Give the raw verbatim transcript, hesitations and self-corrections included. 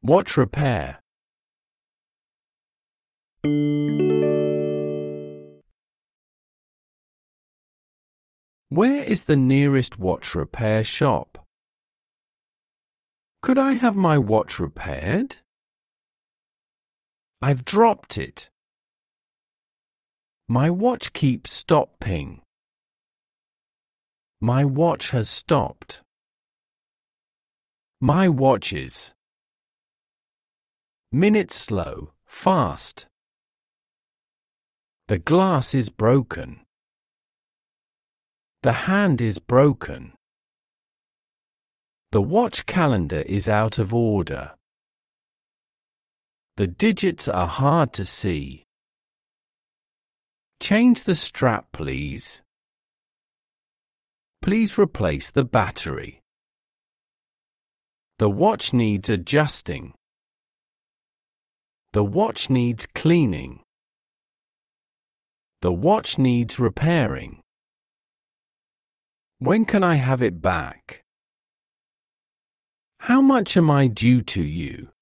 Watch repair. Where is the nearest watch repair shop? Could I have my watch repaired? I've dropped it. My watch keeps stopping. My watch has stopped. My watch is. Minute slow, fast. The glass is broken. The hand is broken. The watch calendar is out of order. The digits are hard to see. Change the strap, please. Please replace the battery. The watch needs adjusting. The watch needs cleaning. The watch needs repairing. When can I have it back? How much am I due to you?